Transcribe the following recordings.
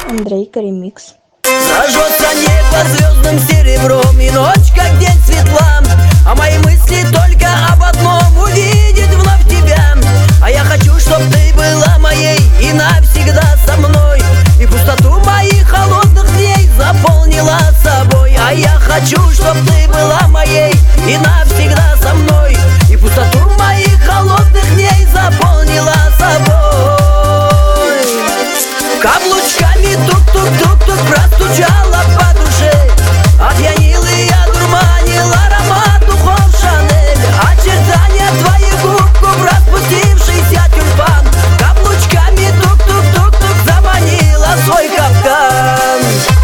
Андрейка ремикс. Зажжется небо звездным серебром, и ночь как день светла, а мои мысли только об одном — увидеть вновь тебя. А я хочу, чтоб ты была моей и навсегда со мной, и пустоту моих холодных дней заполнила собой. А я хочу, чтоб ты была моей и навсегда со мной, и пустоту моих холодных дней заполнила собой. Каблучками тук-тук-тук-тук простучала по душе, опьянил и одурманил аромат духов Шанель, очертания твоих губ, распустившийся тюльпан. Каблучками тук-тук-тук-тук заманила свой капкан.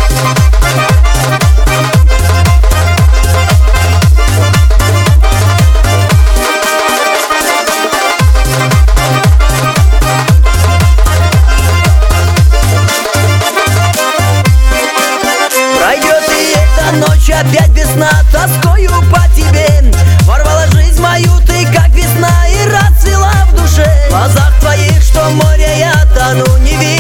Ночь опять весна, тоскою по тебе. Ворвала жизнь мою ты, как весна, и расцвела в душе. В глазах твоих, что море, я тону, не вижу.